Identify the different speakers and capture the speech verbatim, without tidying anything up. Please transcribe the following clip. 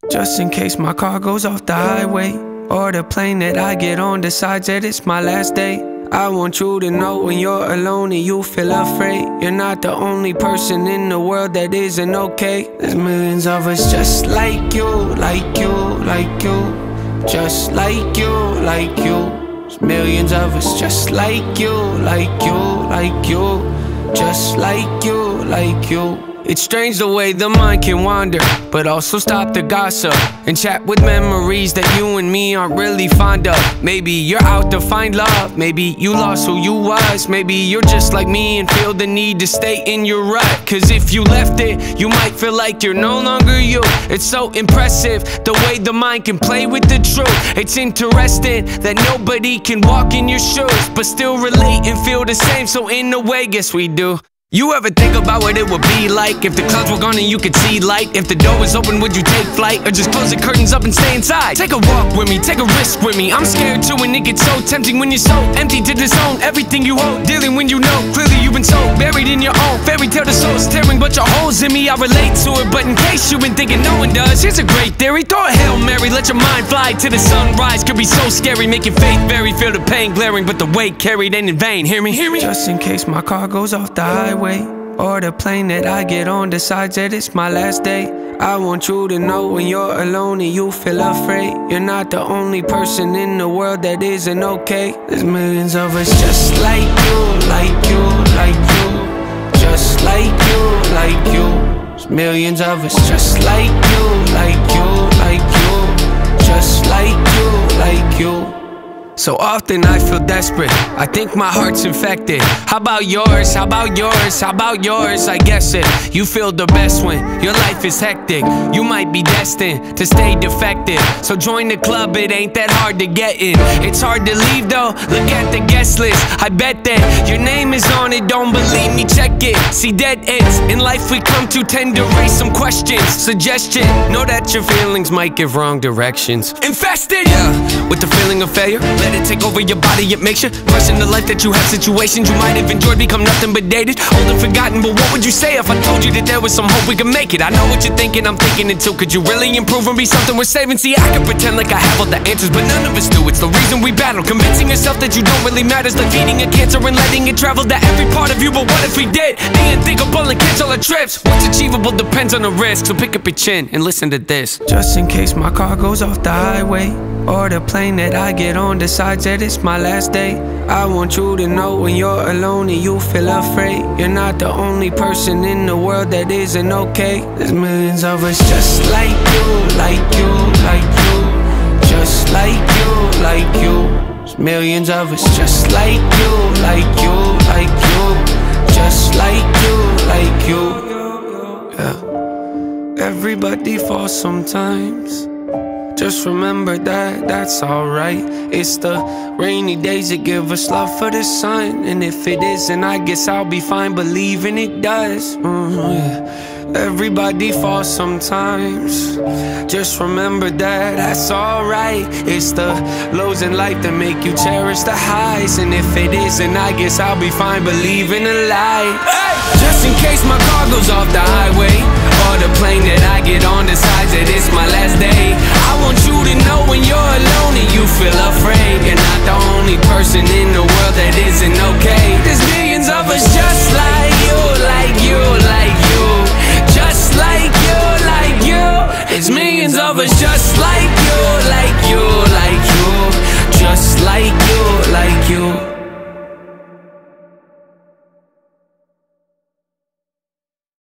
Speaker 1: Just in case my car goes off the highway, or the plane that I get on decides that it's my last day. I want you to know when you're alone and you feel afraid, you're not the only person in the world that isn't okay. There's millions of us just like you, like you, like you, just like you, like you. There's millions of us just like you, like you, like you, just like you, like you. It's strange the way the mind can wander, but also stop the gossip and chat with memories that you and me aren't really fond of. Maybe you're out to find love, maybe you lost who you was, maybe you're just like me and feel the need to stay in your rut. Cause if you left it, you might feel like you're no longer you. It's so impressive the way the mind can play with the truth. It's interesting that nobody can walk in your shoes but still relate and feel the same, so in a way, guess we do. You ever think about what it would be like if the clouds were gone and you could see light? If the door was open, would you take flight or just close the curtains up and stay inside? Take a walk with me, take a risk with me. I'm scared too, and it gets so tempting when you're so empty to disown everything you hold. Dealing when you know clearly you've been so buried in your own fairy tale. The soul's tearing, but your holes in me, I relate to it. But in case you've been thinking no one does, here's a great theory. Throw a Hail Mary, let your mind fly to the sunrise. Could be so scary, make your faith vary. Feel the pain glaring, but the weight carried ain't in vain. Hear me, hear me. Just in case my car goes off the highway, or the plane that I get on decides that it's my last day. I want you to know when you're alone and you feel afraid, you're not the only person in the world that isn't okay. There's millions of us just like you, like you, like you, just like you, like you. There's millions of us just like you, like you, like you, just like you, like you. So often I feel desperate, I think my heart's infected. How about yours, how about yours, how about yours? I guess it, you feel the best when your life is hectic. You might be destined to stay defective, so join the club, it ain't that hard to get in. It's hard to leave though, look at the guest list. I bet that your name is on it, don't believe me, check it. See, dead ends in life we come to tend to raise some questions. Suggestion, know that your feelings might give wrong directions. Infested, yeah, with the feeling of failure. Let it take over your body, it makes you question the life that you have. Situations you might have enjoyed become nothing but dated, old and forgotten. But what would you say if I told you that there was some hope we could make it? I know what you're thinking, I'm thinking it too. Could you really improve and be something worth saving? See, I can pretend like I have all the answers, but none of us do. It's the reason we battle, convincing yourself that you don't really matter. It's like feeding a cancer and letting it travel to every part of you. But what if we did the unthinkable and cancel our trips? What's achievable depends on the risk, so pick up your chin and listen to this. Just in case my car goes off the highway, or the plane that I get on decides that it's my last day. I want you to know when you're alone and you feel afraid, you're not the only person in the world that isn't okay. There's millions of us just like you, like you, like you, just like you, like you. There's millions of us just like you, like you, like you, just like you, like you. Yeah. Everybody falls sometimes, just remember that that's alright. It's the rainy days that give us love for the sun, and if it isn't, I guess I'll be fine believing it does. Mm, yeah. Everybody falls sometimes, just remember that that's alright. It's the lows in life that make you cherish the highs, and if it isn't, I guess I'll be fine believing the light. Hey! Just in case my car goes off the highway, or the plane that I get on decides that it's my last day. I want you to know when you're alone and you feel afraid, you're not the only person in the world that isn't okay. There's millions of us just like you, like you, like you, just like you, like you. There's millions of us just like you, like you, like you, just like you, like you.